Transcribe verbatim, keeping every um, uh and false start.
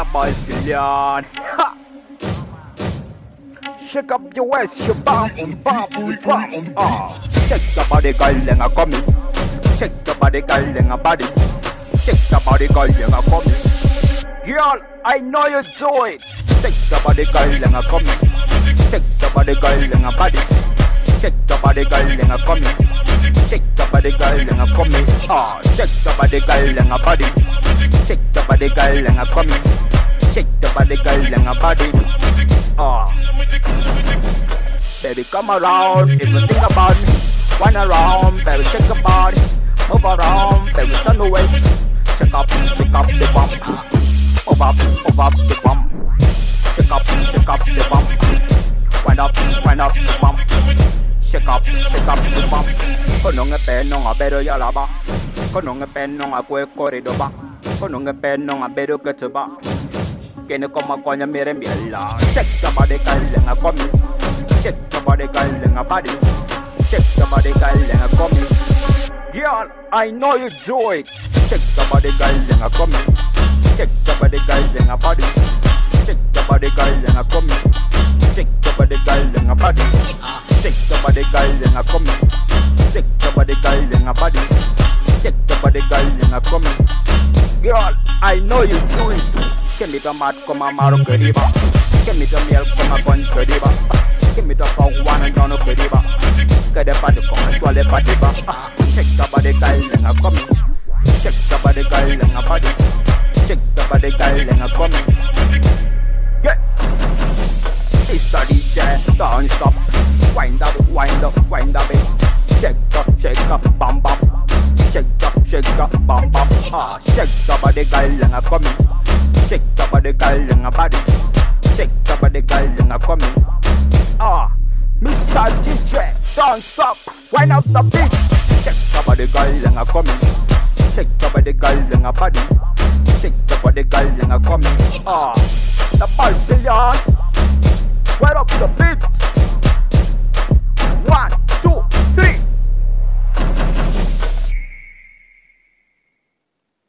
the Brazilian. Ha! Shake up your waist, you bump, bump, bump. Ah, shake your body, girl, and I come in. Shake your body, girl, and I body. Shake your body, girl, and I come in. Girl, I know you do it. Shake your body, girl, and I come in. Shake your body, girl, and I body. Shake your body, girl, and I come in. Shake your body, girl, and I come in. Ah, shake your body, girl, and I body. Shake your body, girl, and I come in. Shake your body, girl, and I body. Ah, baby, come around, if you think about me. Wind around, baby, shake your body. Move around, baby, turn the waist. Shake up, shake up the bump. Move up, move up the bump. Shake up, shake up the bump. Wind up, wind up the bump. Shake up, shake up the bump. Kono nge peno nga bedo yalaba. Kono nge peno nga kwe korido ba. Kono nge peno nga bedo ketuba. Kene koma konya mere miela. Shake your body, girl, and I come in. Shake your body, girl, and I body. Shake your body, girl, and I come in. Girl, I know you do it. Shake your body, girl, and I come in. Shake your body, girl, and I body. Shake your body, girl, and I come in. Shake your body, girl, and I body. Shake your body, girl, and I come in. Shake your body, girl, and I body. Shake your body, girl, and I come in. Girl, I know you do it. Give me the mat, come on, Maro Kadiba. Give me the milk, come on, Bon Kadiba. Give me the cow, one and John Kadiba. Get the party, come on, swallow the party. Shake the body, girl, and I come in. Shake the body, girl, and I body. Shake the body, girl, and I come in. Yeah. It's the D J, don't stop. Wind up, wind up, wind up it. Shake up, shake up, bam bam. Shake up, shake up, bam bam. Ah, shake the body, girl, and I come in. Shake the body, girl, and a body. Shake the body, girl, and a coming. Ah, Mister D J, don't stop. Wind up the beat. Shake the body, girl, and a coming. Shake the body, girl, and a body. Shake the body, girl, and a coming. Ah, the Brazilian. Wind up the beat.